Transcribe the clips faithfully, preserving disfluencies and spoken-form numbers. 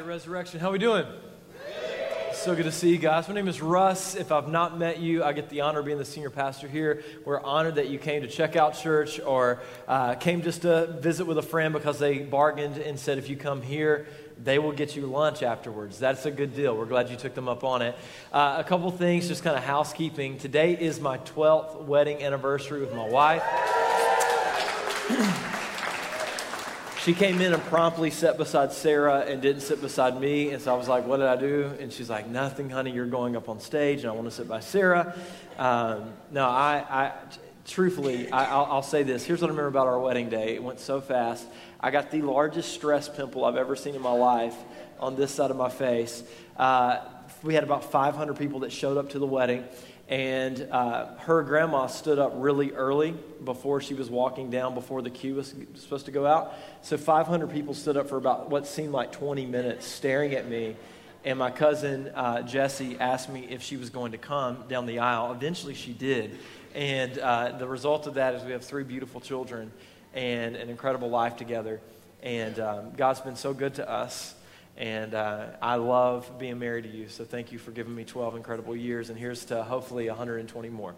Resurrection. How we doing? So good to see you guys. My name is Russ. If I've not met you, I get the honor of being the senior pastor here. We're honored that you came to check out church or uh, came just to visit with a friend because they bargained and said if you come here, they will get you lunch afterwards. That's a good deal. We're glad you took them up on it. Uh, a couple things, just kind of housekeeping. Today is my twelfth wedding anniversary with my wife. She came in and promptly sat beside Sarah and didn't sit beside me. And so I was like, what did I do? And she's like, nothing, honey. You're going up on stage, and I want to sit by Sarah. Um, no, I, I truthfully, I, I'll, I'll say this. Here's what I remember about our wedding day. It went so fast. I got the largest stress pimple I've ever seen in my life on this side of my face. Uh, we had about five hundred people that showed up to the wedding. And uh, her grandma stood up really early before she was walking down before the queue was supposed to go out. So five hundred people stood up for about what seemed like twenty minutes staring at me. And my cousin, uh, Jessie, asked me if she was going to come down the aisle. Eventually she did. And uh, the result of that is we have three beautiful children and an incredible life together. And um, God's been so good to us. And uh, I love being married to you, so thank you for giving me twelve incredible years, and here's to hopefully one hundred twenty more.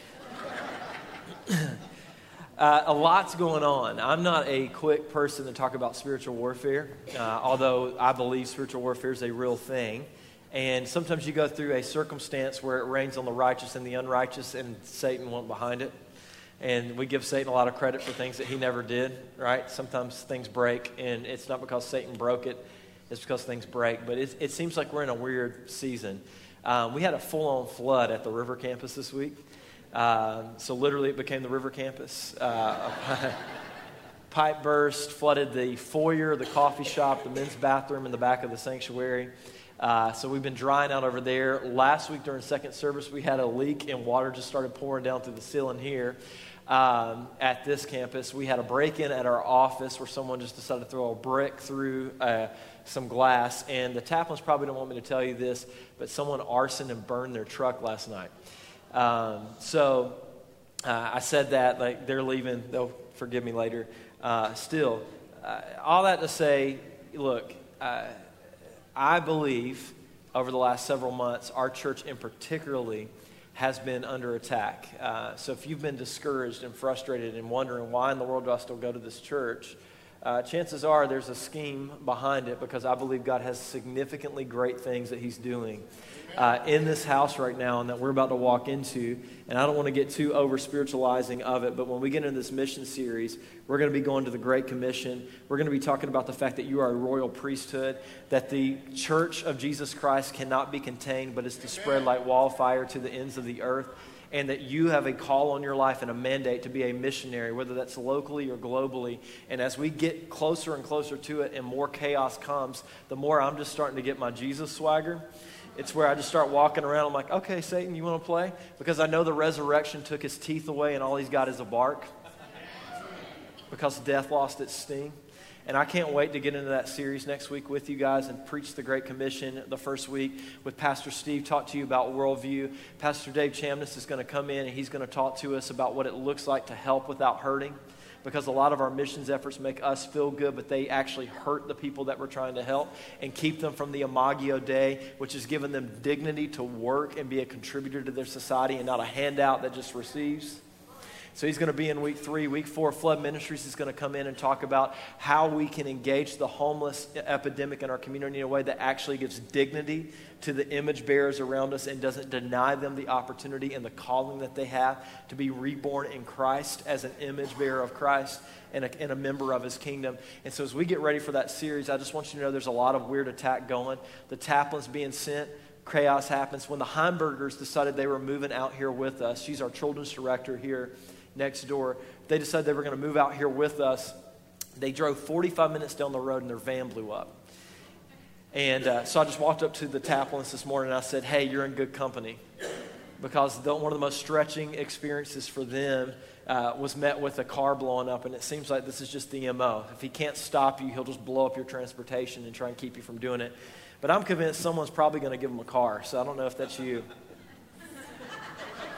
uh, a lot's going on. I'm not a quick person to talk about spiritual warfare, uh, although I believe spiritual warfare is a real thing. And sometimes you go through a circumstance where it rains on the righteous and the unrighteous, and Satan went behind it. And we give Satan a lot of credit for things that he never did, right? Sometimes things break, and it's not because Satan broke it. It's because things break, but it, it seems like we're in a weird season. Um, we had a full-on flood at the River Campus this week. Uh, so literally it became the River Campus. Uh, a pipe burst, flooded the foyer, the coffee shop, the men's bathroom in the back of the sanctuary. Uh, so we've been drying out over there. Last week during second service, we had a leak and water just started pouring down through the ceiling here. Um, at this campus, we had a break-in at our office where someone just decided to throw a brick through uh, some glass, and the Taplins probably don't want me to tell you this, but someone arsoned and burned their truck last night. Um, so uh, I said that, like, they're leaving, they'll forgive me later. Uh, still, uh, all that to say, look, uh, I believe over the last several months, our church in particularly has been under attack. Uh, so if you've been discouraged and frustrated and wondering why in the world do I still go to this church, uh, chances are there's a scheme behind it, because I believe God has significantly great things that he's doing uh, in this house right now and that we're about to walk into. And I don't want to get too over-spiritualizing of it, but when we get into this mission series, we're going to be going to the Great Commission. We're going to be talking about the fact that you are a royal priesthood, that the church of Jesus Christ cannot be contained, but is to spread like wildfire to the ends of the earth, and that you have a call on your life and a mandate to be a missionary, whether that's locally or globally. And as we get closer and closer to it and more chaos comes, the more I'm just starting to get my Jesus swagger. It's where I just start walking around. I'm like, okay, Satan, you want to play? Because I know the resurrection took his teeth away and all he's got is a bark. Because death lost its sting. And I can't wait to get into that series next week with you guys and preach the Great Commission the first week with Pastor Steve, talk to you about worldview. Pastor Dave Chamness is going to come in and he's going to talk to us about what it looks like to help without hurting. Because a lot of our missions efforts make us feel good, but they actually hurt the people that we're trying to help and keep them from the Imago Dei, which is giving them dignity to work and be a contributor to their society and not a handout that just receives. So he's going to be in week three. Week four, Flood Ministries is going to come in and talk about how we can engage the homeless epidemic in our community in a way that actually gives dignity to the image bearers around us and doesn't deny them the opportunity and the calling that they have to be reborn in Christ as an image bearer of Christ and a, and a member of his kingdom. And so as we get ready for that series, I just want you to know there's a lot of weird attack going. The Taplins being sent. Chaos happens. When the Heimbergers decided they were moving out here with us, she's our children's director here next door. They decided they were going to move out here with us. They drove forty-five minutes down the road and their van blew up. And uh, so I just walked up to the Taplins this morning and I said, hey, you're in good company. Because the, one of the most stretching experiences for them uh, was met with a car blowing up, and it seems like this is just the M O. If he can't stop you, he'll just blow up your transportation and try and keep you from doing it. But I'm convinced someone's probably going to give him a car, so I don't know if that's you.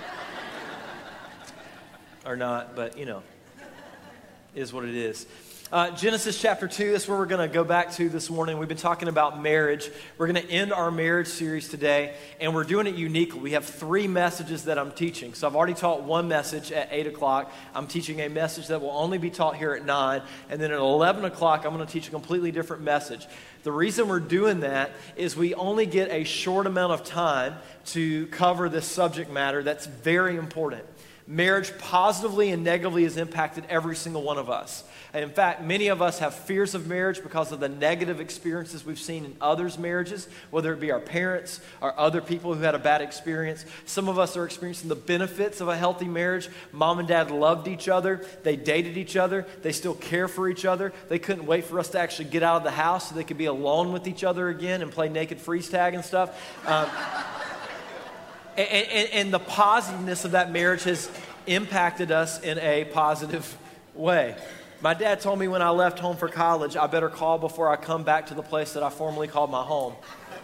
Or not, but, you know, is what it is. Uh, Genesis chapter two, that's where we're going to go back to this morning. We've been talking about marriage. We're going to end our marriage series today, and we're doing it uniquely. We have three messages that I'm teaching. So I've already taught one message at eight o'clock. I'm teaching a message that will only be taught here at nine, and then at eleven o'clock, I'm going to teach a completely different message. The reason we're doing that is we only get a short amount of time to cover this subject matter that's very important. Marriage positively and negatively has impacted every single one of us. And in fact, many of us have fears of marriage because of the negative experiences we've seen in others' marriages, whether it be our parents or other people who had a bad experience. Some of us are experiencing the benefits of a healthy marriage. Mom and dad loved each other. They dated each other. They still care for each other. They couldn't wait for us to actually get out of the house so they could be alone with each other again and play naked freeze tag and stuff. Um, And, and, and the positiveness of that marriage has impacted us in a positive way. My dad told me when I left home for college, I better call before I come back to the place that I formerly called my home.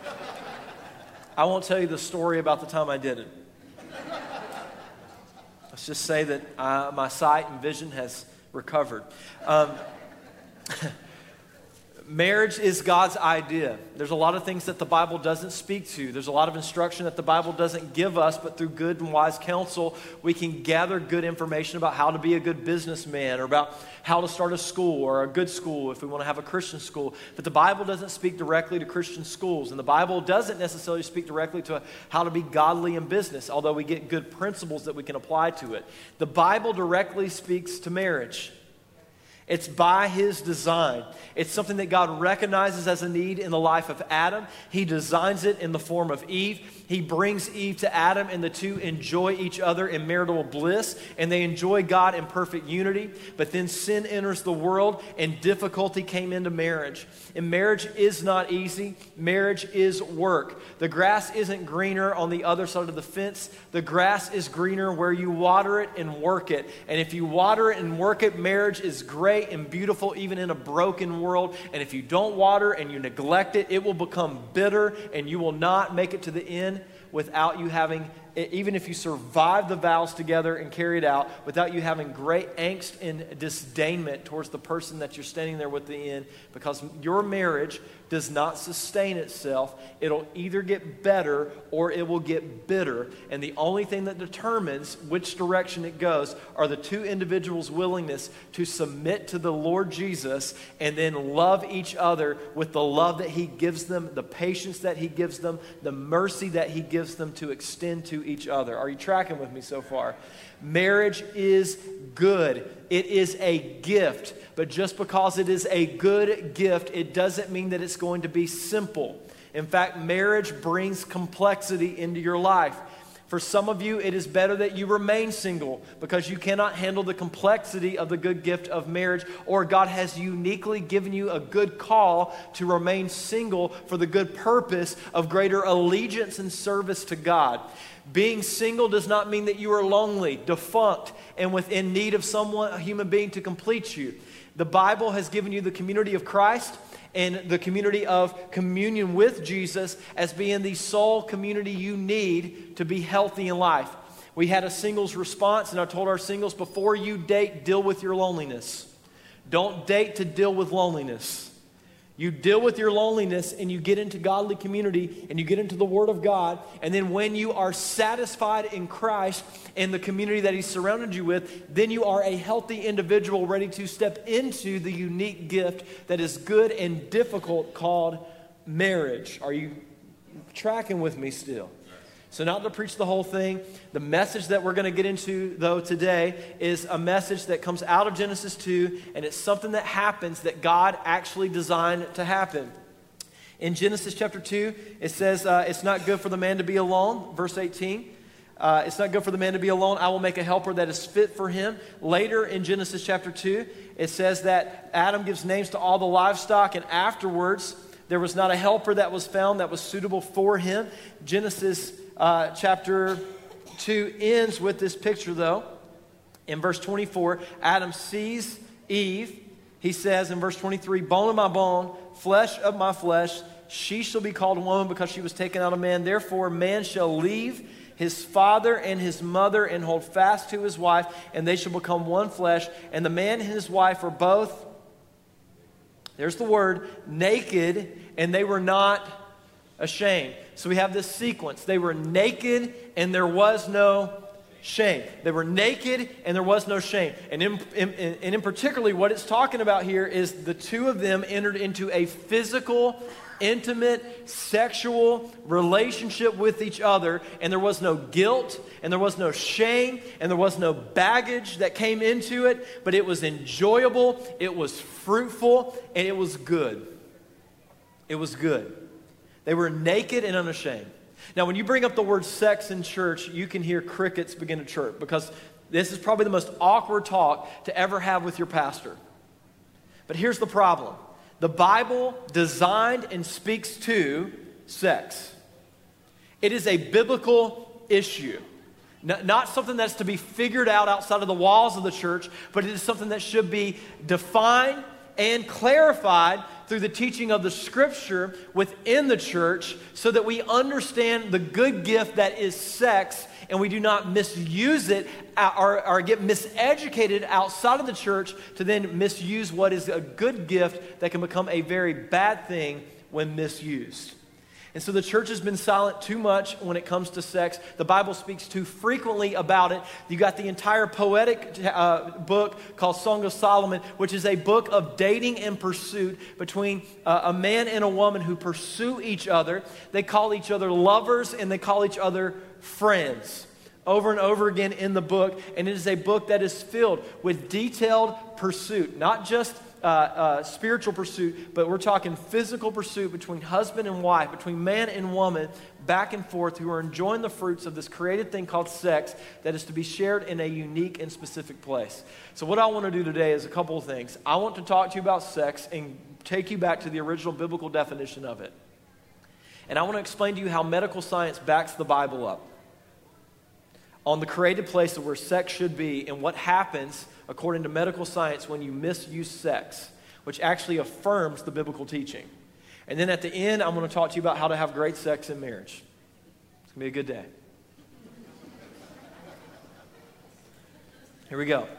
I won't tell you the story about the time I did it. Let's just say that uh, my sight and vision has recovered. Um, Marriage is God's idea. There's a lot of things that the Bible doesn't speak to. There's a lot of instruction that the Bible doesn't give us, but through good and wise counsel, we can gather good information about how to be a good businessman or about how to start a school or a good school if we want to have a Christian school. But the Bible doesn't speak directly to Christian schools, and the Bible doesn't necessarily speak directly to how to be godly in business, although we get good principles that we can apply to it. The Bible directly speaks to marriage. It's by His design. It's something that God recognizes as a need in the life of Adam. He designs it in the form of Eve. He brings Eve to Adam, and the two enjoy each other in marital bliss, and they enjoy God in perfect unity. But then sin enters the world, and difficulty came into marriage. And marriage is not easy. Marriage is work. The grass isn't greener on the other side of the fence. The grass is greener where you water it and work it. And if you water it and work it, marriage is great and beautiful even in a broken world. And if you don't water and you neglect it, it will become bitter and you will not make it to the end without you having, even if you survive the vows together and carry it out, without you having great angst and disdainment towards the person that you're standing there with the end, because your marriage does not sustain itself. It'll either get better or it will get bitter. And the only thing that determines which direction it goes are the two individuals' willingness to submit to the Lord Jesus and then love each other with the love that He gives them, the patience that He gives them, the mercy that He gives them to extend to each other. Are you tracking with me so far? Marriage is good. It is a gift. But just because it is a good gift, it doesn't mean that it's going to be simple. In fact, marriage brings complexity into your life. For some of you, it is better that you remain single because you cannot handle the complexity of the good gift of marriage, or God has uniquely given you a good call to remain single for the good purpose of greater allegiance and service to God. Being single does not mean that you are lonely, defunct, and within need of someone, a human being, to complete you. The Bible has given you the community of Christ and the community of communion with Jesus as being the sole community you need to be healthy in life. We had a singles response, and I told our singles, before you date, deal with your loneliness. Don't date to deal with loneliness. You deal with your loneliness and you get into godly community and you get into the Word of God. And then when you are satisfied in Christ and the community that He's surrounded you with, then you are a healthy individual ready to step into the unique gift that is good and difficult called marriage. Are you tracking with me still? So not to preach the whole thing, the message that we're going to get into, though, today is a message that comes out of Genesis two, and it's something that happens that God actually designed to happen. In Genesis chapter two, it says, uh, it's not good for the man to be alone, verse eighteen. Uh, it's not good for the man to be alone. I will make a helper that is fit for him. Later in Genesis chapter two, it says that Adam gives names to all the livestock, and afterwards, there was not a helper that was found that was suitable for him. Genesis Uh, chapter two ends with this picture, though. In verse twenty-four, Adam sees Eve. He says in verse twenty-three, bone of my bone, flesh of my flesh, she shall be called a woman because she was taken out of man. Therefore, man shall leave his father and his mother and hold fast to his wife, and they shall become one flesh. And the man and his wife are both There's the word, naked, and they were not ashamed. So we have this sequence. They were naked, and there was no shame. They were naked, and there was no shame. And in, in, and in particularly, what it's talking about here is the two of them entered into a physical, intimate, sexual relationship with each other, and there was no guilt, and there was no shame, and there was no baggage that came into it, but it was enjoyable, it was fruitful, and it was good. It was good. They were naked and unashamed. Now, when you bring up the word sex in church, you can hear crickets begin to chirp, because this is probably the most awkward talk to ever have with your pastor. But here's the problem. The Bible designed and speaks to sex. It is a biblical issue. N- not something that's to be figured out outside of the walls of the church, but it is something that should be defined and clarified through the teaching of the Scripture within the church, so that we understand the good gift that is sex, and we do not misuse it or, or get miseducated outside of the church to then misuse what is a good gift that can become a very bad thing when misused. And so the church has been silent too much when it comes to sex. The Bible speaks too frequently about it. You got the entire poetic uh, book called Song of Solomon, which is a book of dating and pursuit between uh, a man and a woman who pursue each other. They call each other lovers, and they call each other friends, over and over again in the book. And it is a book that is filled with detailed pursuit, not just Uh, uh, spiritual pursuit, but we're talking physical pursuit between husband and wife, between man and woman, back and forth, who are enjoying the fruits of this created thing called sex that is to be shared in a unique and specific place. So what I want to do today is a couple of things. I want to talk to you about sex and take you back to the original biblical definition of it. And I want to explain to you how medical science backs the Bible up on the created place of where sex should be, and what happens according to medical science when you misuse sex, which actually affirms the biblical teaching. And then at the end, I'm going to talk to you about how to have great sex in marriage. It's going to be a good day. Here we go.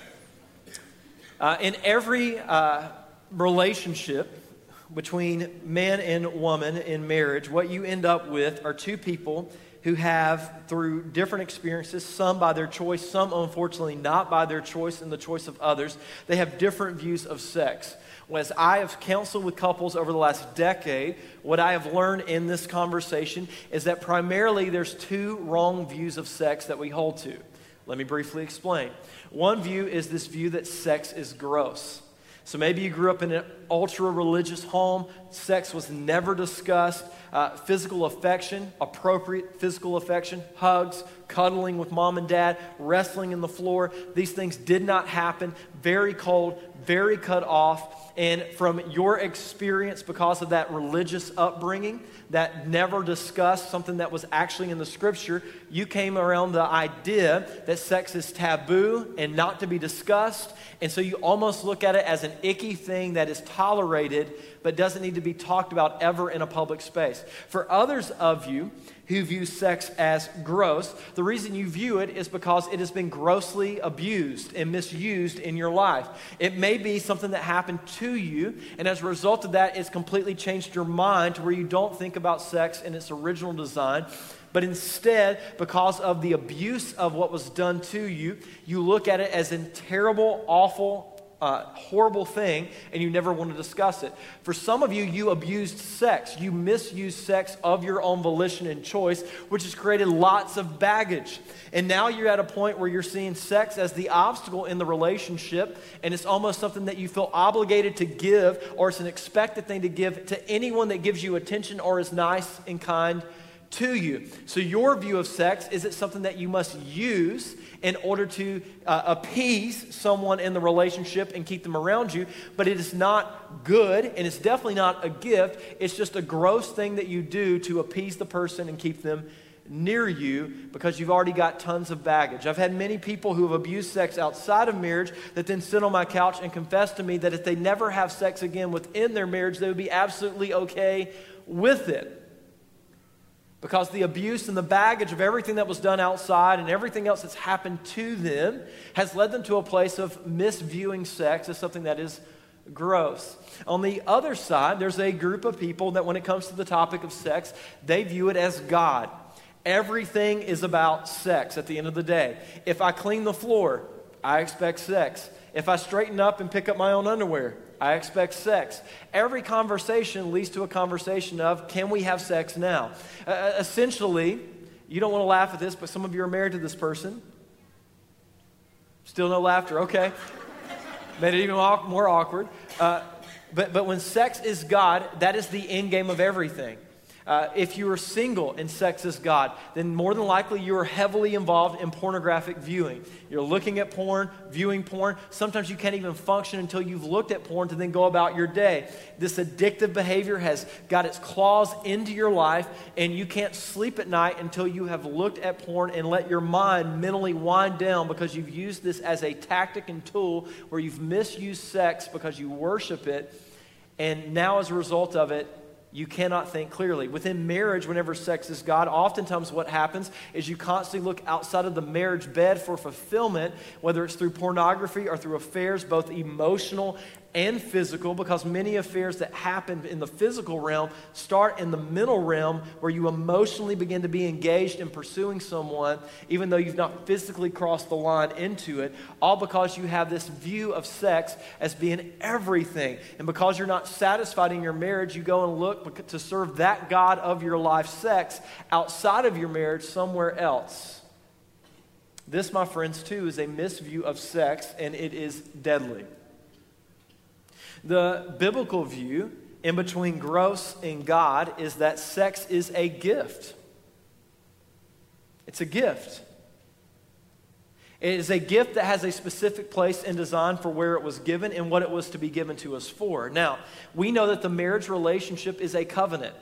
Uh, in every uh, relationship between man and woman in marriage, what you end up with are two people who have, through different experiences, some by their choice, some unfortunately not by their choice and the choice of others, they have different views of sex. As I have counseled with couples over the last decade, what I have learned in this conversation is that primarily there's two wrong views of sex that we hold to. Let me briefly explain. One view is this view that sex is gross. So maybe you grew up in an ultra-religious home, sex was never discussed, uh, physical affection, appropriate physical affection, hugs, cuddling with mom and dad, wrestling in the floor, these things did not happen, very cold, very cut off. And from your experience, because of that religious upbringing that never discussed something that was actually in the Scripture, you came around the idea that sex is taboo and not to be discussed. And so you almost look at it as an icky thing that is tolerated but doesn't need to be talked about ever in a public space. For others of you who view sex as gross, the reason you view it is because it has been grossly abused and misused in your life. It may be something that happened to you, and as a result of that, it's completely changed your mind to where you don't think about sex in its original design. But instead, because of the abuse of what was done to you, you look at it as a terrible, awful, uh, horrible thing, and you never want to discuss it. For some of you, you abused sex. You misused sex of your own volition and choice, which has created lots of baggage. And now you're at a point where you're seeing sex as the obstacle in the relationship, and it's almost something that you feel obligated to give, or it's an expected thing to give to anyone that gives you attention or is nice and kind to you. So your view of sex is it something that you must use in order to uh, appease someone in the relationship and keep them around you, but it is not good, and it's definitely not a gift. It's just a gross thing that you do to appease the person and keep them near you because you've already got tons of baggage. I've had many people who have abused sex outside of marriage that then sit on my couch and confess to me that if they never have sex again within their marriage, they would be absolutely okay with it. Because the abuse and the baggage of everything that was done outside and everything else that's happened to them has led them to a place of misviewing sex as something that is gross. On the other side, there's a group of people that when it comes to the topic of sex, they view it as God. Everything is about sex at the end of the day. If I clean the floor, I expect sex. If I straighten up and pick up my own underwear, I expect sex. Every conversation leads to a conversation of, can we have sex now? Uh, essentially, you don't want to laugh at this, but some of you are married to this person. Still no laughter, okay. Made it even more awkward. Uh, but, but when sex is God, that is the end game of everything. Uh, if you are single and sex is God, then more than likely you are heavily involved in pornographic viewing. You're looking at porn, viewing porn. Sometimes you can't even function until you've looked at porn to then go about your day. This addictive behavior has got its claws into your life, and you can't sleep at night until you have looked at porn and let your mind mentally wind down because you've used this as a tactic and tool where you've misused sex because you worship it, and now as a result of it, you cannot think clearly. Within marriage, whenever sex is God, oftentimes what happens is you constantly look outside of the marriage bed for fulfillment, whether it's through pornography or through affairs, both emotional and physical, because many affairs that happen in the physical realm start in the mental realm where you emotionally begin to be engaged in pursuing someone, even though you've not physically crossed the line into it, all because you have this view of sex as being everything. And because you're not satisfied in your marriage, you go and look to serve that God of your life, sex, outside of your marriage somewhere else. This, my friends, too, is a misview of sex, and it is deadly. The biblical view in between gross and God is that sex is a gift. It's a gift. It is a gift that has a specific place and design for where it was given and what it was to be given to us for. Now, we know that the marriage relationship is a covenant.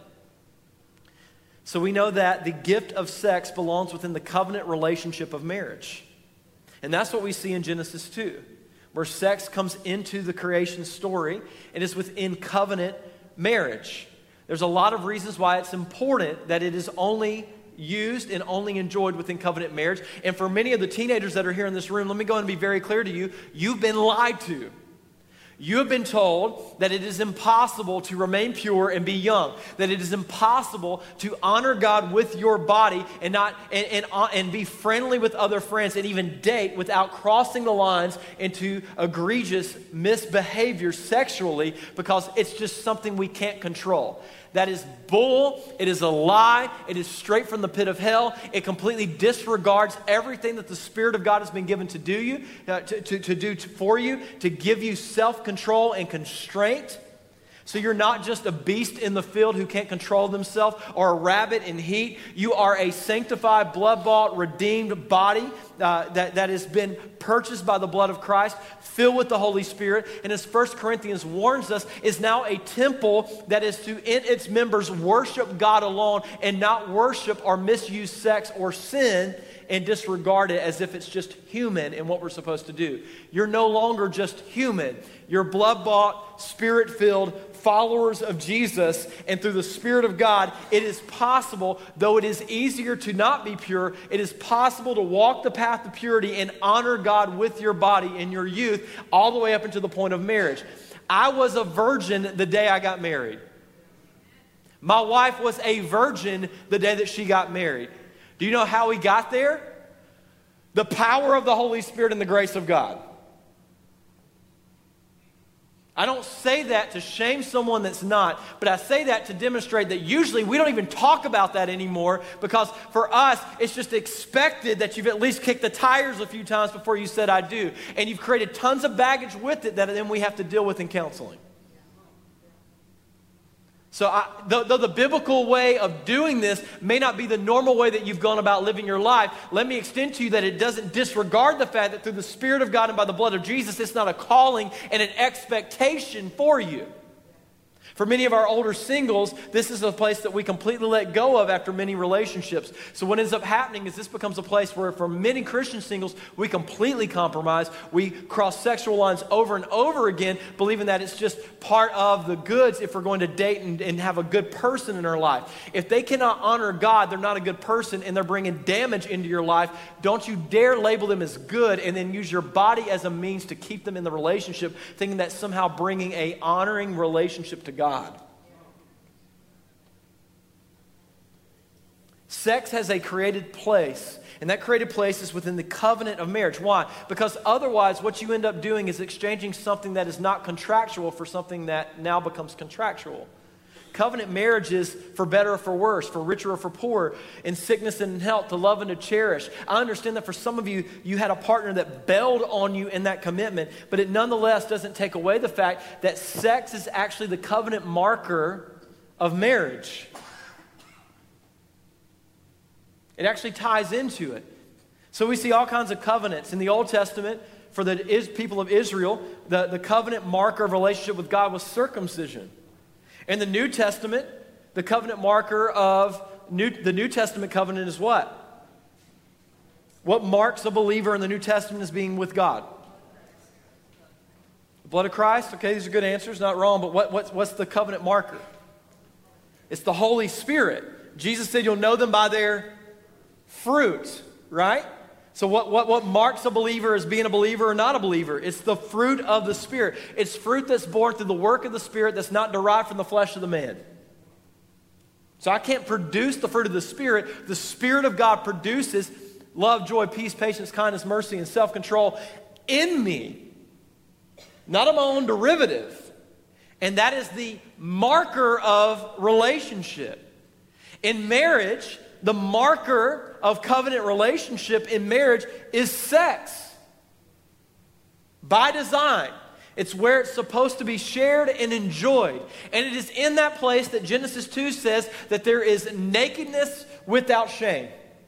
So we know that the gift of sex belongs within the covenant relationship of marriage. And that's what we see in Genesis two. Where sex comes into the creation story and is within covenant marriage. There's a lot of reasons why it's important that it is only used and only enjoyed within covenant marriage. And for many of the teenagers that are here in this room, let me go and be very clear to you, you've been lied to. You have been told that it is impossible to remain pure and be young, that it is impossible to honor God with your body and not and, and, and be friendly with other friends and even date without crossing the lines into egregious misbehavior sexually, because it's just something we can't control. That is bull. It is a lie. It is straight from the pit of hell. It completely disregards everything that the Spirit of God has been given to do you, uh, to, to, to do to, for you, to give you self-control and constraint. So you're not just a beast in the field who can't control themselves or a rabbit in heat. You are a sanctified, blood-bought, redeemed body uh, that, that has been purchased by the blood of Christ, filled with the Holy Spirit. And as First Corinthians warns us, is now a temple that is to, in its members, worship God alone and not worship or misuse sex or sin and disregard it as if it's just human and what we're supposed to do. You're no longer just human. You're blood-bought, spirit-filled followers of Jesus, and through the Spirit of God, it is possible, though it is easier to not be pure, it is possible to walk the path of purity and honor God with your body in your youth all the way up until the point of marriage. I was a virgin the day I got married. My wife was a virgin the day that she got married. Do you know how we got there? The power of the Holy Spirit and the grace of God. I don't say that to shame someone that's not, but I say that to demonstrate that usually we don't even talk about that anymore, because for us, it's just expected that you've at least kicked the tires a few times before you said I do. And you've created tons of baggage with it that then we have to deal with in counseling. So I, though, though the biblical way of doing this may not be the normal way that you've gone about living your life, let me extend to you that it doesn't disregard the fact that through the Spirit of God and by the blood of Jesus, it's not a calling and an expectation for you. For many of our older singles, this is a place that we completely let go of after many relationships. So what ends up happening is this becomes a place where for many Christian singles, we completely compromise. We cross sexual lines over and over again, believing that it's just part of the goods if we're going to date and, and have a good person in our life. If they cannot honor God, they're not a good person, and they're bringing damage into your life. Don't you dare label them as good and then use your body as a means to keep them in the relationship, thinking that somehow bringing a honoring relationship to God. God. Sex has a created place, and that created place is within the covenant of marriage. Why? Because otherwise what you end up doing is exchanging something that is not contractual for something that now becomes contractual. Covenant marriages, for better or for worse, for richer or for poorer, in sickness and in health, to love and to cherish. I understand that for some of you, you had a partner that bailed on you in that commitment, but it nonetheless doesn't take away the fact that sex is actually the covenant marker of marriage. It actually ties into it. So we see all kinds of covenants in the Old Testament. For the is, people of Israel, the, the covenant marker of relationship with God was circumcision. In the New Testament, the covenant marker of New, the New Testament covenant is what? What marks a believer in the New Testament as being with God? The blood of Christ? Okay, these are good answers, not wrong, but what, what's, what's the covenant marker? It's the Holy Spirit. Jesus said you'll know them by their fruit, right? So what, what, what marks a believer as being a believer or not a believer? It's the fruit of the Spirit. It's fruit that's born through the work of the Spirit that's not derived from the flesh of the man. So I can't produce the fruit of the Spirit. The Spirit of God produces love, joy, peace, patience, kindness, mercy, and self-control in me. Not of my own derivative. And that is the marker of relationship. In marriage, the marker of covenant relationship in marriage is sex. By design. It's where it's supposed to be shared and enjoyed. And it is in that place that Genesis two says that there is nakedness without shame.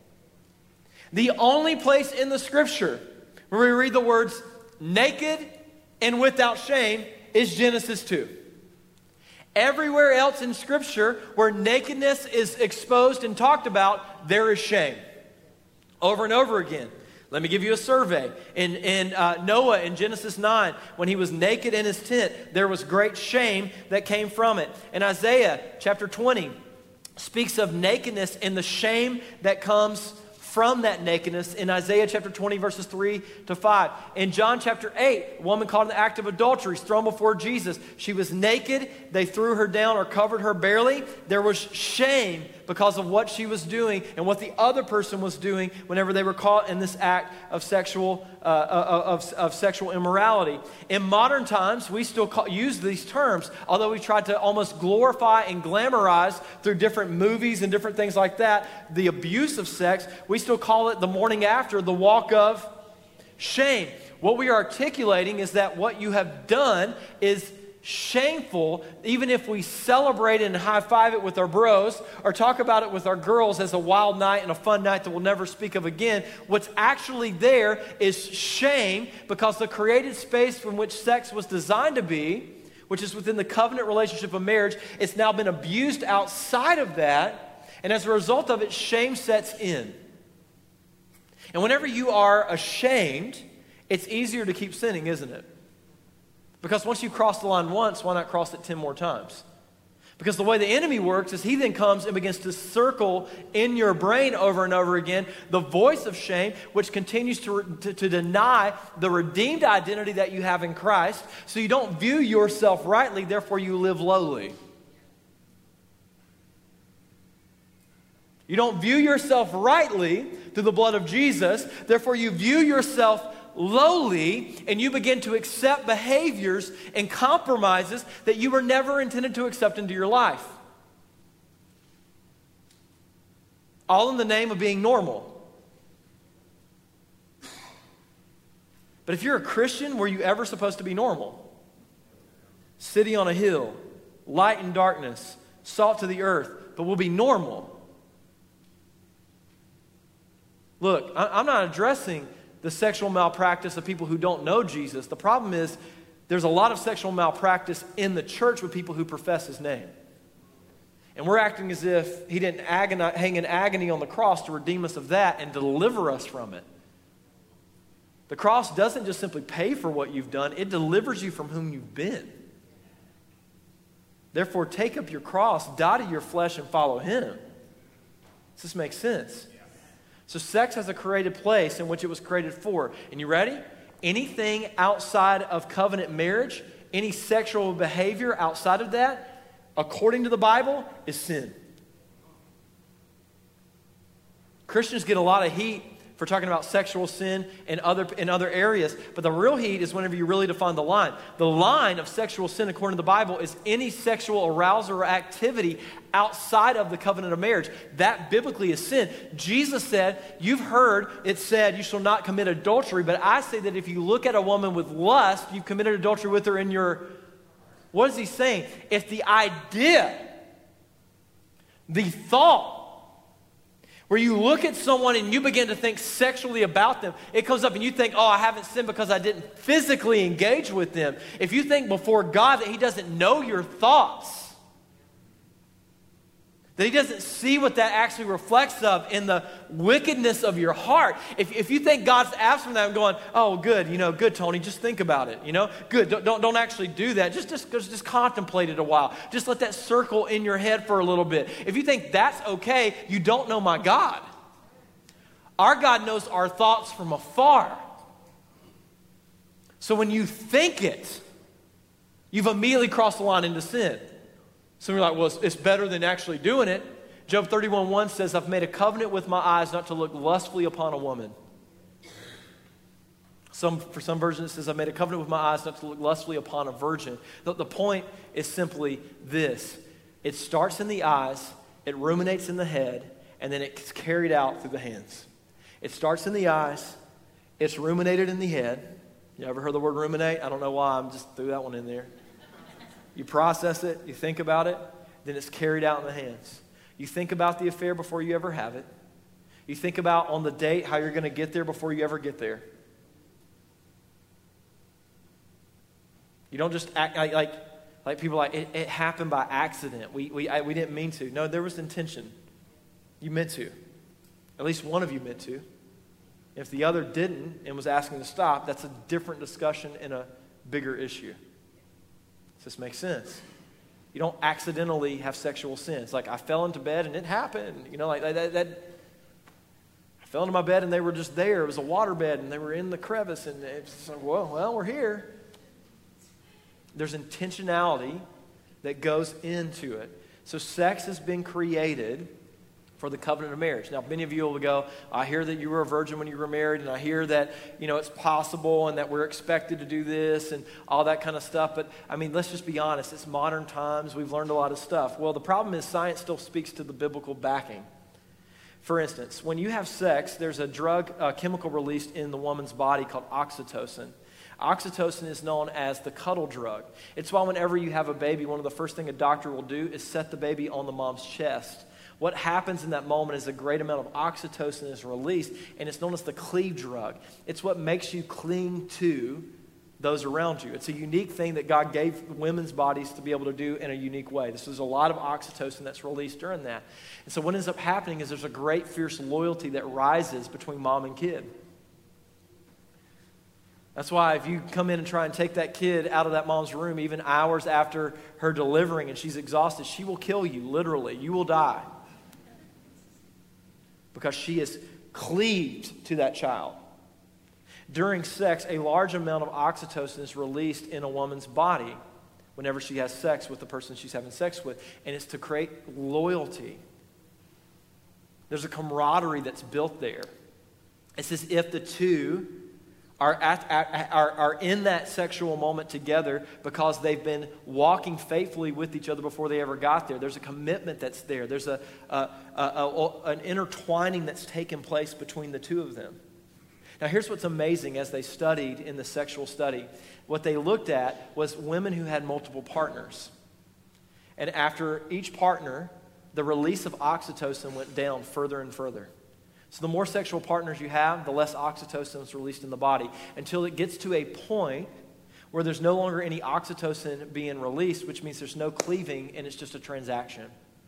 The only place in the Scripture where we read the words naked and without shame is Genesis two. Everywhere else in Scripture where nakedness is exposed and talked about, there is shame. Over and over again. Let me give you a survey. In, in uh, Noah in Genesis nine, when he was naked in his tent, there was great shame that came from it. In Isaiah chapter twenty, speaks of nakedness and the shame that comes from that nakedness in Isaiah chapter twenty, verses three to five. In John chapter eight, a woman caught in the act of adultery is thrown before Jesus. She was naked. They threw her down or covered her barely. There was shame because of what she was doing and what the other person was doing whenever they were caught in this act of sexual uh, of, of sexual immorality. In modern times, we still call, use these terms, although we tried to almost glorify and glamorize through different movies and different things like that, the abuse of sex. We still call it the morning after, the walk of shame. What we are articulating is that what you have done is shameful, even if we celebrate and high-five it with our bros or talk about it with our girls as a wild night and a fun night that we'll never speak of again. What's actually there is shame because the created space from which sex was designed to be, which is within the covenant relationship of marriage, it's now been abused outside of that, and as a result of it, shame sets in. And whenever you are ashamed, it's easier to keep sinning, isn't it? Because once you cross the line once, why not cross it ten more times? Because the way the enemy works is he then comes and begins to circle in your brain over and over again the voice of shame, which continues to, to, to deny the redeemed identity that you have in Christ, so you don't view yourself rightly, therefore you live lowly. You don't view yourself rightly through the blood of Jesus, therefore you view yourself lowly, and you begin to accept behaviors and compromises that you were never intended to accept into your life. All in the name of being normal. But if you're a Christian, were you ever supposed to be normal? City on a hill, light and darkness, salt to the earth, but we'll be normal. Look, I'm not addressing the sexual malpractice of people who don't know Jesus. The problem is there's a lot of sexual malpractice in the church with people who profess his name. And we're acting as if he didn't agonize, hang in agony on the cross to redeem us of that and deliver us from it. The cross doesn't just simply pay for what you've done, it delivers you from whom you've been. Therefore, take up your cross, die to your flesh, and follow him. Does this make sense? So sex has a created place in which it was created for. And you ready? Anything outside of covenant marriage, any sexual behavior outside of that, according to the Bible, is sin. Christians get a lot of heat for talking about sexual sin in other, in other areas, but the real heat is whenever you really define the line. The line of sexual sin according to the Bible is any sexual arousal or activity outside of the covenant of marriage. That biblically is sin. Jesus said, you've heard it said, you shall not commit adultery, but I say that if you look at a woman with lust, you've committed adultery with her in your... What is he saying? It's the idea, the thought, where you look at someone and you begin to think sexually about them. It comes up and you think, oh, I haven't sinned because I didn't physically engage with them. If you think before God that he doesn't know your thoughts, that he doesn't see what that actually reflects of in the wickedness of your heart. If, if you think God's absent from that and going, oh, good, you know, good, Tony, just think about it, you know, good, don't, don't, don't actually do that. Just, just, just, just contemplate it a while. Just let that circle in your head for a little bit. If you think that's okay, you don't know my God. Our God knows our thoughts from afar. So when you think it, you've immediately crossed the line into sin. Some are like, well, it's, it's better than actually doing it. Job thirty-one one says, I've made a covenant with my eyes not to look lustfully upon a woman. Some, for some versions it says, I've made a covenant with my eyes not to look lustfully upon a virgin. The, the point is simply this. It starts in the eyes, it ruminates in the head, and then it's carried out through the hands. It starts in the eyes, it's ruminated in the head. You ever heard the word ruminate? I don't know why, I'm just threw that one in there. You process it, you think about it, then it's carried out in the hands. You think about the affair before you ever have it. You think about on the date how you're going to get there before you ever get there. You don't just act like, like, like people like, it, it happened by accident. We, we, I, we didn't mean to. No, there was intention. You meant to. At least one of you meant to. If the other didn't and was asking to stop, that's a different discussion and a bigger issue. Does this make sense? You don't accidentally have sexual sins. Like, I fell into bed and it happened. You know, like that, that, that I fell into my bed and they were just there. It was a water bed and they were in the crevice. And it's like, well, well, we're here. There's intentionality that goes into it. So sex has been created for the covenant of marriage. Now, many of you will go, I hear that you were a virgin when you were married, and I hear that, you know, it's possible and that we're expected to do this and all that kind of stuff. But, I mean, let's just be honest. It's modern times. We've learned a lot of stuff. Well, the problem is science still speaks to the biblical backing. For instance, when you have sex, there's a drug, a chemical released in the woman's body called oxytocin. Oxytocin is known as the cuddle drug. It's why whenever you have a baby, one of the first things a doctor will do is set the baby on the mom's chest. What happens in that moment is a great amount of oxytocin is released, and it's known as the cleave drug. It's what makes you cling to those around you. It's a unique thing that God gave women's bodies to be able to do in a unique way. This is a lot of oxytocin that's released during that. And so what ends up happening is there's a great fierce loyalty that rises between mom and kid. That's why if you come in and try and take that kid out of that mom's room, even hours after her delivering and she's exhausted, she will kill you, literally. You will die. Because she is cleaved to that child. During sex, a large amount of oxytocin is released in a woman's body whenever she has sex with the person she's having sex with, and it's to create loyalty. There's a camaraderie that's built there. It's as if the two are, at, at, are, are in that sexual moment together because they've been walking faithfully with each other before they ever got there. There's a commitment that's there. There's a, a, a, a, an intertwining that's taken place between the two of them. Now, here's what's amazing as they studied in the sexual study. What they looked at was women who had multiple partners. And after each partner, the release of oxytocin went down further and further. So the more sexual partners you have, the less oxytocin is released in the body until it gets to a point where there's no longer any oxytocin being released, which means there's no cleaving and it's just a transaction.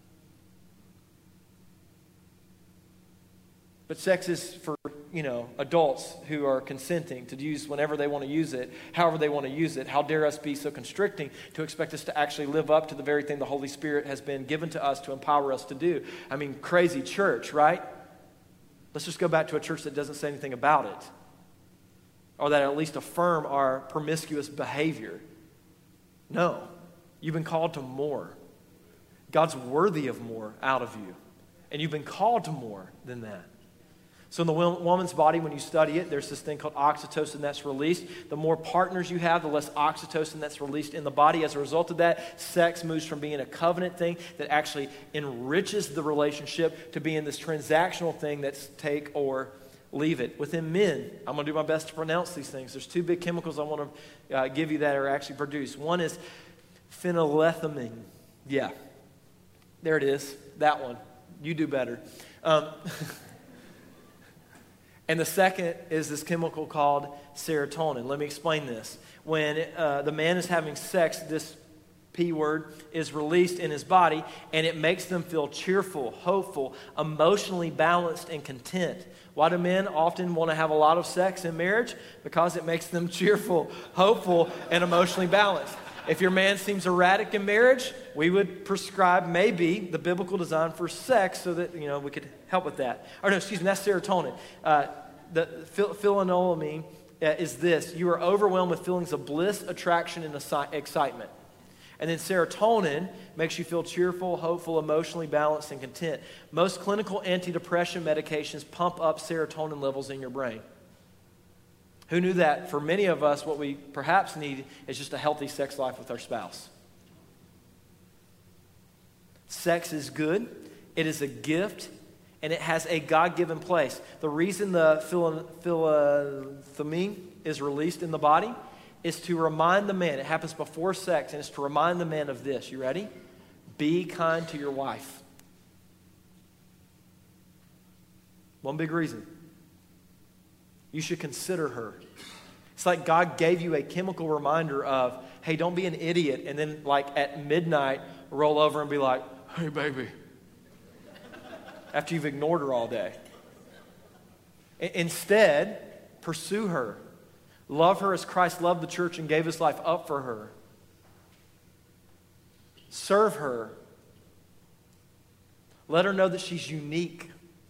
But sex is for, you know, adults who are consenting to use whenever they want to use it, however they want to use it. How dare us be so constricting to expect us to actually live up to the very thing the Holy Spirit has been given to us to empower us to do. I mean, crazy church, right? Let's just go back to a church that doesn't say anything about it, or that at least affirm our promiscuous behavior. No, you've been called to more. God's worthy of more out of you, and you've been called to more than that. So in the woman's body, when you study it, there's this thing called oxytocin that's released. The more partners you have, the less oxytocin that's released in the body. As a result of that, sex moves from being a covenant thing that actually enriches the relationship to being this transactional thing that's take or leave it. Within men, I'm going to do my best to pronounce these things. There's two big chemicals I want to uh, give you that are actually produced. One is phenylethylamine. Yeah, there it is. That one. You do better. Um And the second is this chemical called serotonin. Let me explain this. When uh, the man is having sex, this P word is released in his body, and it makes them feel cheerful, hopeful, emotionally balanced, and content. Why do men often want to have a lot of sex in marriage? Because it makes them cheerful, hopeful, and emotionally balanced. If your man seems erratic in marriage, we would prescribe maybe the biblical design for sex so that, you know, we could help with that. Or no, excuse me, that's serotonin. Uh, the phenylethylamine uh, is this. You are overwhelmed with feelings of bliss, attraction, and assi- excitement. And then serotonin makes you feel cheerful, hopeful, emotionally balanced, and content. Most clinical antidepressant medications pump up serotonin levels in your brain. Who knew that for many of us, what we perhaps need is just a healthy sex life with our spouse? Sex is good. It is a gift, and it has a God-given place. The reason the phenylethylamine is released in the body is to remind the man. It happens before sex, and it's to remind the man of this. You ready? Be kind to your wife. One big reason. You should consider her. It's like God gave you a chemical reminder of, hey, don't be an idiot, and then like at midnight, roll over and be like, hey, baby, after you've ignored her all day. I- instead, pursue her. Love her as Christ loved the church and gave his life up for her. Serve her. Let her know that she's unique.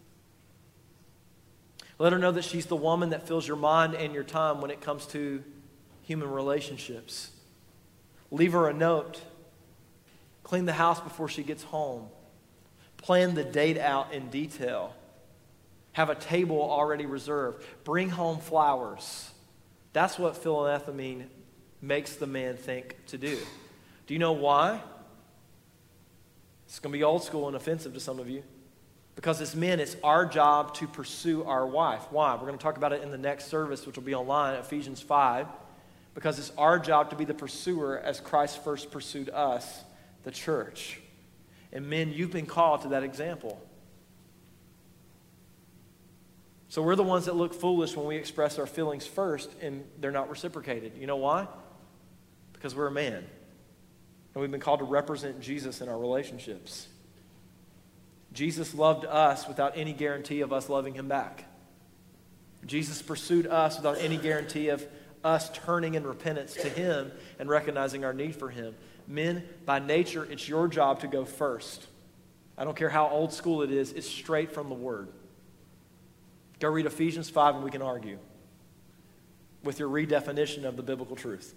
Let her know that she's the woman that fills your mind and your time when it comes to human relationships. Leave her a note. Clean the house before she gets home. Plan the date out in detail. Have a table already reserved. Bring home flowers. That's what phenylethylamine makes the man think to do. Do you know why? It's going to be old school and offensive to some of you. Because as men, it's our job to pursue our wife. Why? We're going to talk about it in the next service, which will be online, Ephesians five. Because it's our job to be the pursuer as Christ first pursued us, the church. And men, you've been called to that example. So we're the ones that look foolish when we express our feelings first and they're not reciprocated. You know why? Because we're a man. And we've been called to represent Jesus in our relationships. Jesus loved us without any guarantee of us loving him back. Jesus pursued us without any guarantee of us turning in repentance to him and recognizing our need for him. Men, by nature, it's your job to go first. I don't care how old school it is, it's straight from the Word. Go read Ephesians five and we can argue with your redefinition of the biblical truth.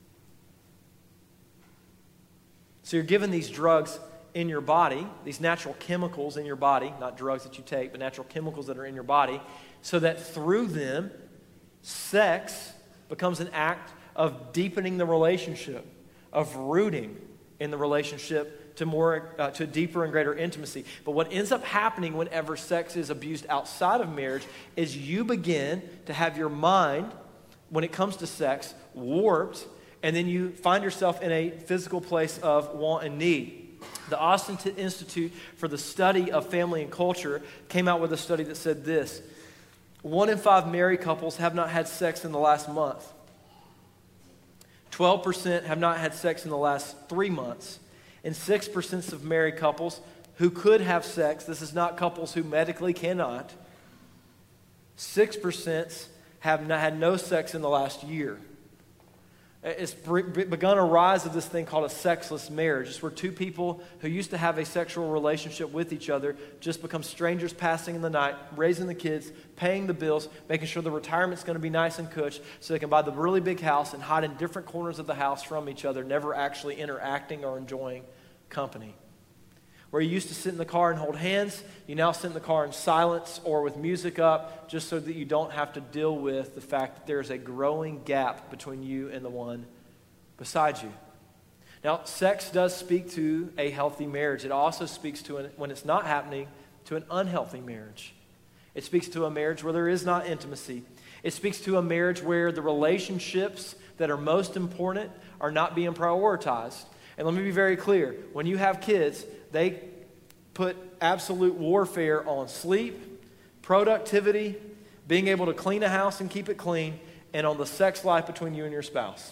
So you're given these drugs in your body, these natural chemicals in your body, not drugs that you take, but natural chemicals that are in your body, so that through them, sex becomes an act of deepening the relationship, of rooting in the relationship to more, uh, to deeper and greater intimacy. But what ends up happening whenever sex is abused outside of marriage is you begin to have your mind, when it comes to sex, warped, and then you find yourself in a physical place of want and need. The Austin Institute for the Study of Family and Culture came out with a study that said this: one in five married couples have not had sex in the last month. twelve percent have not had sex in the last three months. And six percent of married couples who could have sex, this is not couples who medically cannot, six percent have not had no sex in the last year. It's begun a rise of this thing called a sexless marriage. It's where two people who used to have a sexual relationship with each other just become strangers passing in the night, raising the kids, paying the bills, making sure the retirement's going to be nice and cush so they can buy the really big house and hide in different corners of the house from each other, never actually interacting or enjoying company. Where you used to sit in the car and hold hands, you now sit in the car in silence or with music up, just so that you don't have to deal with the fact that there's a growing gap between you and the one beside you. Now, sex does speak to a healthy marriage. It also speaks to, an, when it's not happening, to an unhealthy marriage. It speaks to a marriage where there is not intimacy. It speaks to a marriage where the relationships that are most important are not being prioritized. And let me be very clear. When you have kids, they put absolute warfare on sleep, productivity, being able to clean a house and keep it clean, and on the sex life between you and your spouse.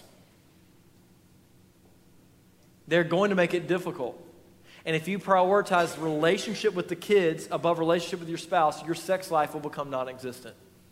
They're going to make it difficult. And if you prioritize relationship with the kids above relationship with your spouse, your sex life will become non-existent.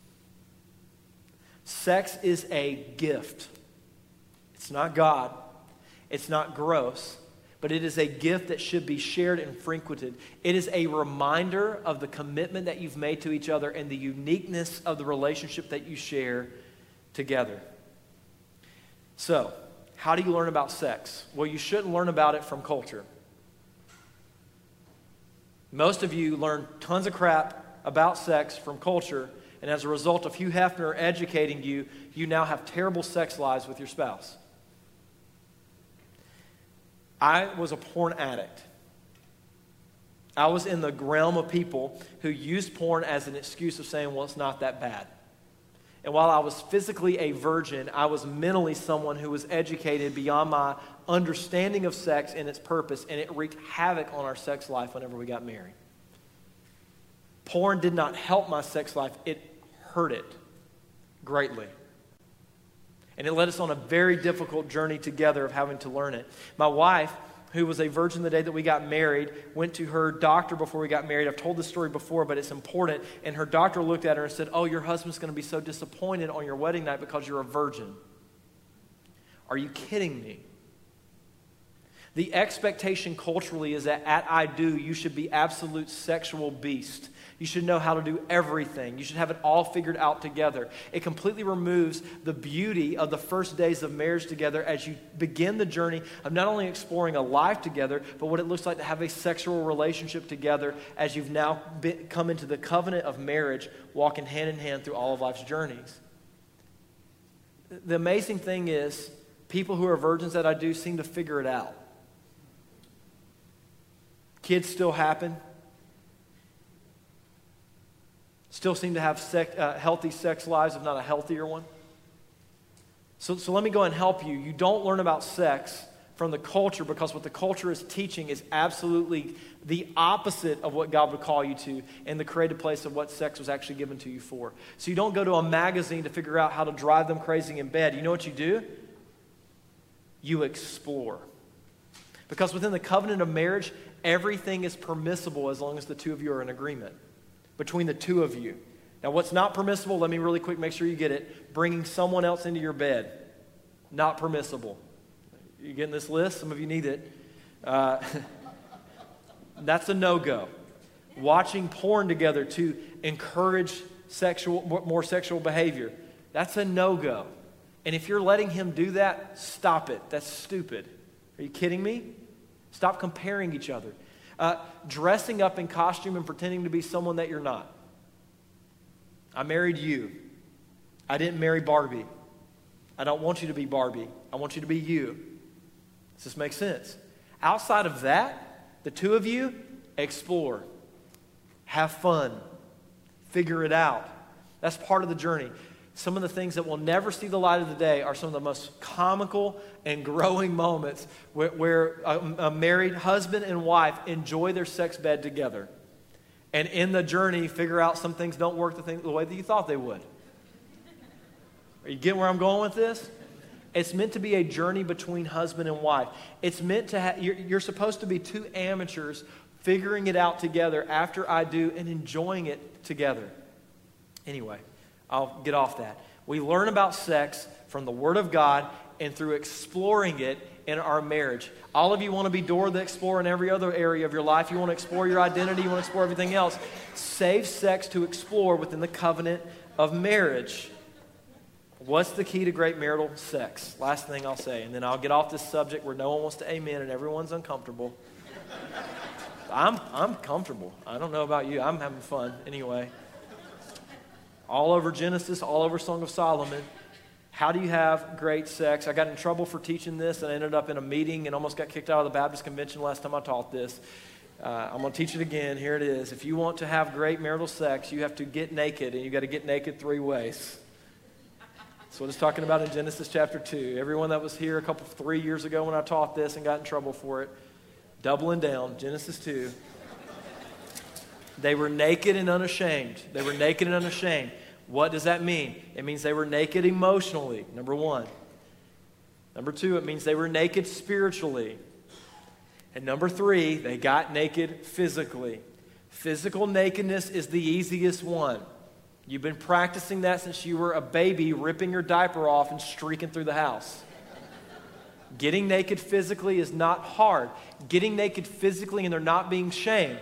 Sex is a gift. It's not God. It's not gross. But it is a gift that should be shared and frequented. It is a reminder of the commitment that you've made to each other and the uniqueness of the relationship that you share together. So, how do you learn about sex? Well, you shouldn't learn about it from culture. Most of you learn tons of crap about sex from culture, and as a result of Hugh Hefner educating you, you now have terrible sex lives with your spouse. I was a porn addict. I was in the realm of people who used porn as an excuse of saying, well, it's not that bad. And while I was physically a virgin, I was mentally someone who was educated beyond my understanding of sex and its purpose, and it wreaked havoc on our sex life whenever we got married. Porn did not help my sex life. It hurt it greatly. And it led us on a very difficult journey together of having to learn it. My wife, who was a virgin the day that we got married, went to her doctor before we got married. I've told this story before, but it's important. And her doctor looked at her and said, oh, your husband's going to be so disappointed on your wedding night because you're a virgin. Are you kidding me? The expectation culturally is that at I do, you should be absolute sexual beast. You should know how to do everything. You should have it all figured out together. It completely removes the beauty of the first days of marriage together as you begin the journey of not only exploring a life together, but what it looks like to have a sexual relationship together as you've now been, come into the covenant of marriage, walking hand in hand through all of life's journeys. The amazing thing is, people who are virgins that I do seem to figure it out. Kids still happen. Still seem to have sex, uh, healthy sex lives, if not a healthier one. So, so let me go and help you. You don't learn about sex from the culture because what the culture is teaching is absolutely the opposite of what God would call you to and the created place of what sex was actually given to you for. So you don't go to a magazine to figure out how to drive them crazy in bed. You know what you do? You explore. Because within the covenant of marriage, everything is permissible as long as the two of you are in agreement. Between the two of you. Now, what's not permissible, let me really quick make sure you get it. Bringing someone else into your bed. Not permissible. You getting this list? Some of you need it. Uh, that's a no-go. Watching porn together to encourage sexual, more sexual behavior. That's a no-go. And if you're letting him do that, stop it. That's stupid. Are you kidding me? Stop comparing each other. Uh, dressing up in costume and pretending to be someone that you're not. I married you. I didn't marry Barbie. I don't want you to be Barbie. I want you to be you. Does this make sense? Outside of that, the two of you, explore. Have fun. Figure it out. That's part of the journey. Some of the things that will never see the light of the day are some of the most comical and growing moments where, where a, a married husband and wife enjoy their sex bed together. And in the journey, figure out some things don't work the, thing, the way that you thought they would. Are you getting where I'm going with this? It's meant to be a journey between husband and wife. It's meant to have, you're, you're supposed to be two amateurs figuring it out together after I do and enjoying it together. Anyway, I'll get off that. We learn about sex from the Word of God and through exploring it in our marriage. All of you want to be Dora the Explorer in every other area of your life. You want to explore your identity. You want to explore everything else. Save sex to explore within the covenant of marriage. What's the key to great marital sex? Last thing I'll say, and then I'll get off this subject where no one wants to amen and everyone's uncomfortable. I'm I'm comfortable. I don't know about you. I'm having fun anyway. All over Genesis, all over Song of Solomon. How do you have great sex? I got in trouble for teaching this, and I ended up in a meeting and almost got kicked out of the Baptist convention last time I taught this. Uh, I'm going to teach it again. Here it is. If you want to have great marital sex, you have to get naked, and you got to get naked three ways. That's what it's talking about in Genesis chapter two. Everyone that was here a couple, three years ago when I taught this and got in trouble for it, doubling down, Genesis two. They were naked and unashamed. They were naked and unashamed. What does that mean? It means they were naked emotionally, number one. Number two, it means they were naked spiritually. And number three, they got naked physically. Physical nakedness is the easiest one. You've been practicing that since you were a baby, ripping your diaper off and streaking through the house. Getting naked physically is not hard. Getting naked physically and there not being shame,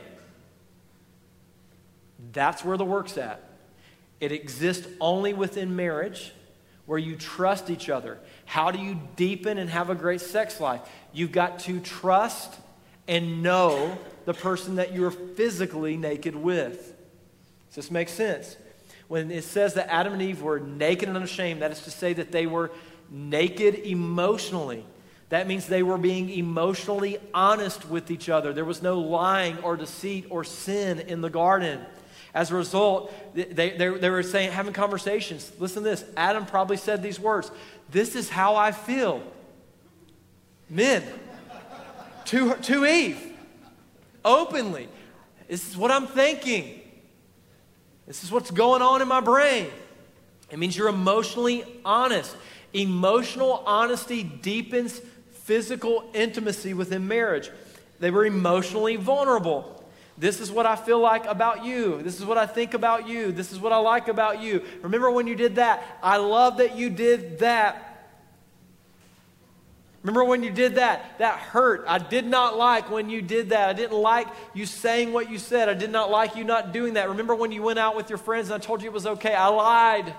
that's where the work's at. It exists only within marriage where you trust each other. How do you deepen and have a great sex life? You've got to trust and know the person that you're physically naked with. Does this make sense? When it says that Adam and Eve were naked and unashamed, that is to say that they were naked emotionally. That means they were being emotionally honest with each other. There was no lying or deceit or sin in the garden. As a result, they, they, they were saying, having conversations. Listen to this. Adam probably said these words. This is how I feel. Men. To, to Eve. Openly. This is what I'm thinking. This is what's going on in my brain. It means you're emotionally honest. Emotional honesty deepens physical intimacy within marriage. They were emotionally vulnerable. This is what I feel like about you. This is what I think about you. This is what I like about you. Remember when you did that? I love that you did that. Remember when you did that? That hurt. I did not like when you did that. I didn't like you saying what you said. I did not like you not doing that. Remember when you went out with your friends and I told you it was okay? I lied.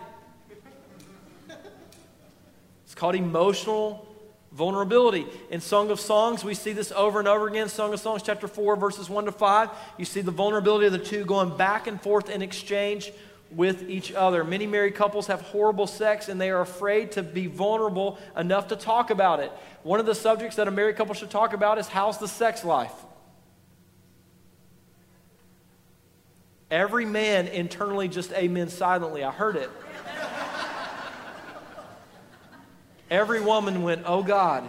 It's called emotional vulnerability. In Song of Songs, we see this over and over again. Song of Songs chapter four, verses one to five. You see the vulnerability of the two going back and forth in exchange with each other. Many married couples have horrible sex and they are afraid to be vulnerable enough to talk about it. One of the subjects that a married couple should talk about is how's the sex life? Every man internally just amen silently. I heard it. Every woman went, oh God.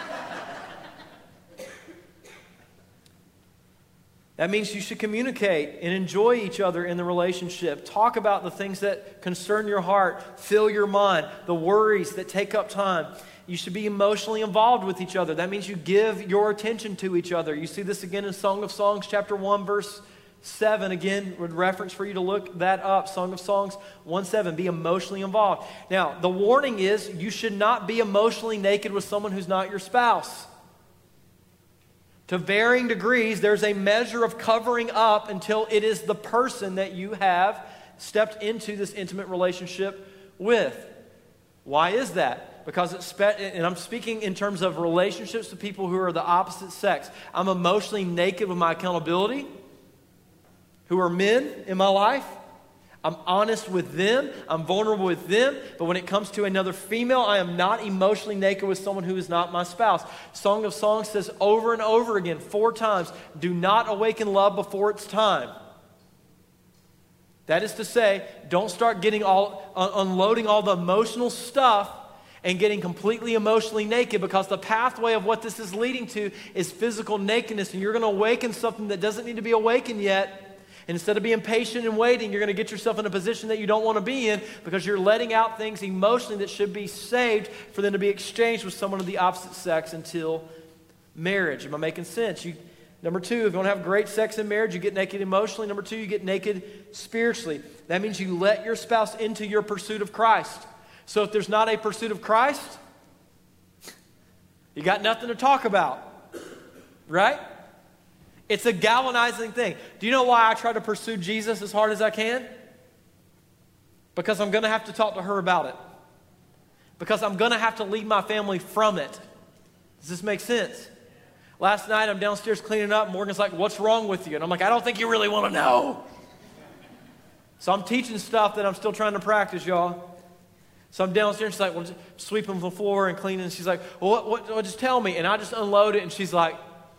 That means you should communicate and enjoy each other in the relationship. Talk about the things that concern your heart, fill your mind, the worries that take up time. You should be emotionally involved with each other. That means you give your attention to each other. You see this again in Song of Songs chapter one, verse seven. Again, with reference for you to look that up. Song of Songs one seven. Be emotionally involved. Now, the warning is you should not be emotionally naked with someone who's not your spouse. To varying degrees, there's a measure of covering up until it is the person that you have stepped into this intimate relationship with. Why is that? Because it's, spe- and I'm speaking in terms of relationships with people who are the opposite sex. I'm emotionally naked with my accountability, who are men in my life. I'm honest with them. I'm vulnerable with them. But when it comes to another female, I am not emotionally naked with someone who is not my spouse. Song of Songs says over and over again, four times, do not awaken love before it's time. That is to say, don't start getting all, uh, unloading all the emotional stuff and getting completely emotionally naked, because the pathway of what this is leading to is physical nakedness, and you're going to awaken something that doesn't need to be awakened yet. And instead of being patient and waiting, you're going to get yourself in a position that you don't want to be in because you're letting out things emotionally that should be saved for them to be exchanged with someone of the opposite sex until marriage. Am I making sense? You, number two, if you want to have great sex in marriage, you get naked emotionally. Number two, you get naked spiritually. That means you let your spouse into your pursuit of Christ. So if there's not a pursuit of Christ, you got nothing to talk about, right? It's a galvanizing thing. Do you know why I try to pursue Jesus as hard as I can? Because I'm going to have to talk to her about it. Because I'm going to have to lead my family from it. Does this make sense? Last night, I'm downstairs cleaning up. Morgan's like, what's wrong with you? And I'm like, I don't think you really want to know. So I'm teaching stuff that I'm still trying to practice, y'all. So I'm downstairs, she's like, well, sweeping the floor and cleaning. And she's like, well, what, what, what, just tell me. And I just unload it, and she's like,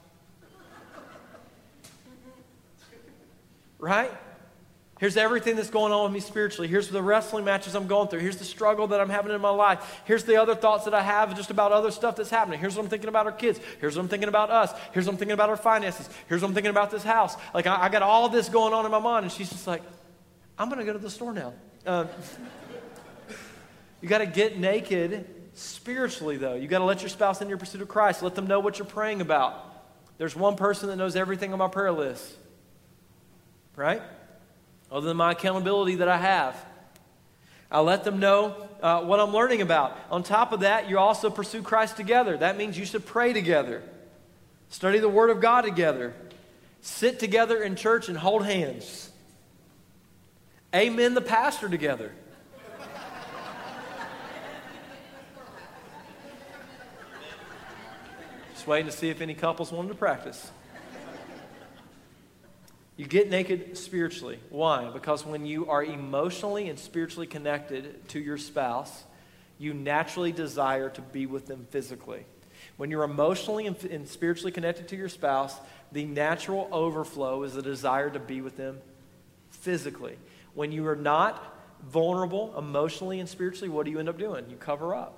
right? Here's everything that's going on with me spiritually. Here's the wrestling matches I'm going through. Here's the struggle that I'm having in my life. Here's the other thoughts that I have just about other stuff that's happening. Here's what I'm thinking about our kids. Here's what I'm thinking about us. Here's what I'm thinking about our finances. Here's what I'm thinking about this house. Like, I, I got all this going on in my mind. And she's just like, I'm going to go to the store now. Um, you got to get naked spiritually, though. You got to let your spouse in your pursuit of Christ. Let them know what you're praying about. There's one person that knows everything on my prayer list. Right? Other than my accountability that I have. I let them know uh, what I'm learning about. On top of that, you also pursue Christ together. That means you should pray together. Study the Word of God together. Sit together in church and hold hands. Amen the pastor together. Just waiting to see if any couples wanted to practice. You get naked spiritually. Why? Because when you are emotionally and spiritually connected to your spouse, you naturally desire to be with them physically. When you're emotionally and, and spiritually connected to your spouse, the natural overflow is the desire to be with them physically. When you are not vulnerable emotionally and spiritually, what do you end up doing? You cover up.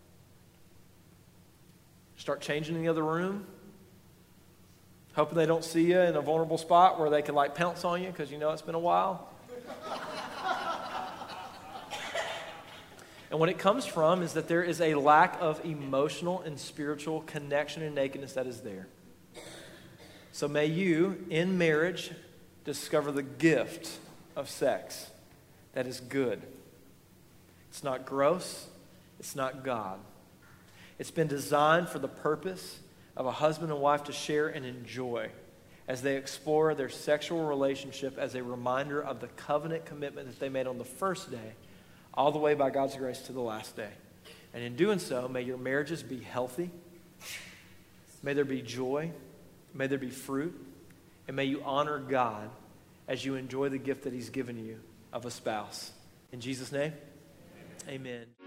Start changing in the other room. Hoping they don't see you in a vulnerable spot where they can like pounce on you because you know it's been a while. And what it comes from is that there is a lack of emotional and spiritual connection and nakedness that is there. So may you, in marriage, discover the gift of sex that is good. It's not gross. It's not God. It's been designed for the purpose of a husband and wife to share and enjoy as they explore their sexual relationship as a reminder of the covenant commitment that they made on the first day, all the way by God's grace to the last day. And in doing so, may your marriages be healthy, may there be joy, may there be fruit, and may you honor God as you enjoy the gift that He's given you of a spouse. In Jesus' name, amen. Amen.